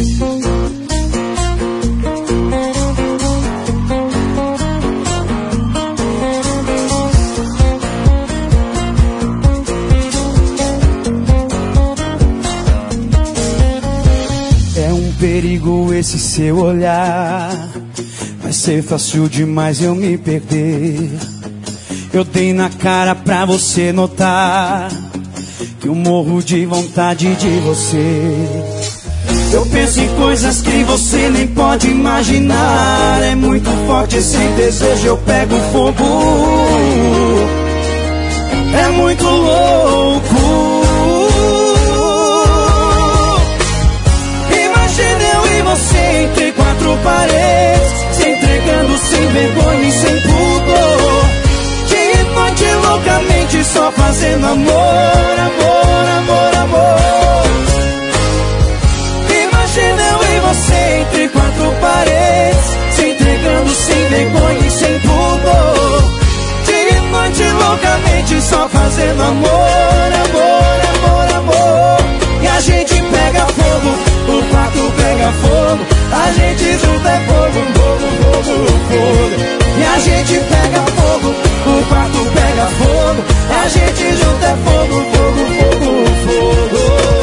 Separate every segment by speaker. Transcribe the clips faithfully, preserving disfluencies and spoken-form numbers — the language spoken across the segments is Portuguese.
Speaker 1: Perigo esse seu olhar, vai ser fácil demais eu me perder. Eu dei na cara pra você notar que eu morro de vontade de você. Eu penso em coisas que você nem pode imaginar. É muito forte esse desejo, eu pego fogo. É muito louco. Você entre quatro paredes, se entregando sem vergonha e sem pudor. De noite loucamente só fazendo amor, amor, amor, amor. Imagina eu e você entre quatro paredes, se entregando sem vergonha e sem pudor. De noite loucamente só fazendo amor, amor, amor, amor. E a gente pega fogo, o quarto pega fogo, a gente junta é fogo, fogo, fogo, fogo. E a gente pega fogo, o quarto pega fogo, a gente junta é fogo, fogo, fogo, fogo.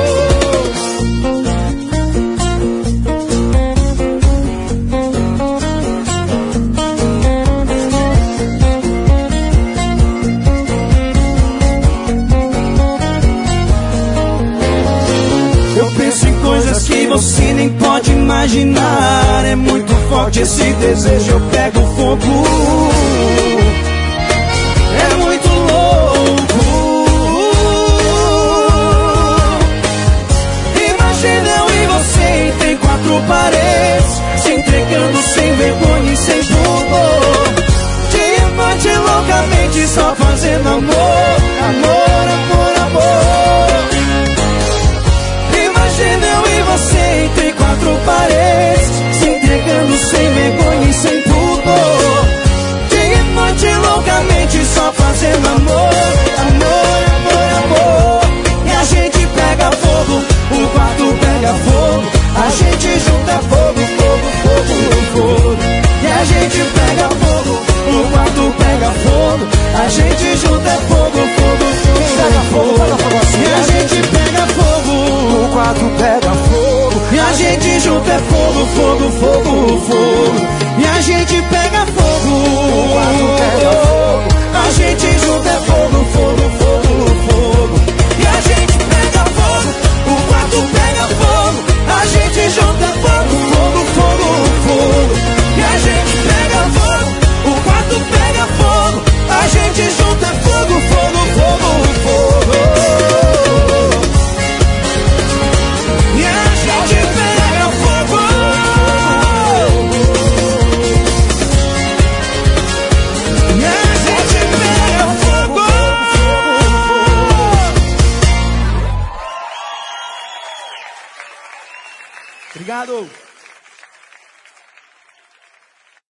Speaker 1: Coisas que você nem pode imaginar. É muito forte esse desejo, eu pego fogo. É muito louco. Imagina eu e você entre quatro paredes, se entregando sem vergonha e sem pudor. De noite loucamente só fazendo amor, amor, amor, amor. Imagina eu e você entre quatro paredes, se entregando sem vergonha e sem pudor. De noite loucamente só fazendo amor, amor, amor, amor. E a gente pega fogo, o quarto pega fogo, a gente junta fogo, fogo, fogo, fogo. E a gente pega fogo, o quarto pega fogo, a gente junta fogo, fogo, fogo, fogo. E a gente pega fogo, o quarto pega fogo, e a gente junta é fogo, fogo, fogo, fogo. E a gente pega fogo, o quarto pega fogo, a gente junta é fogo, fogo, fogo, fogo. E a gente pega fogo, o quarto pega fogo, a gente junta é fogo, fogo, fogo, fogo. E a gente pega fogo, o quarto pega fogo, a gente junta é fogo, fogo, fogo, fogo. Obrigado.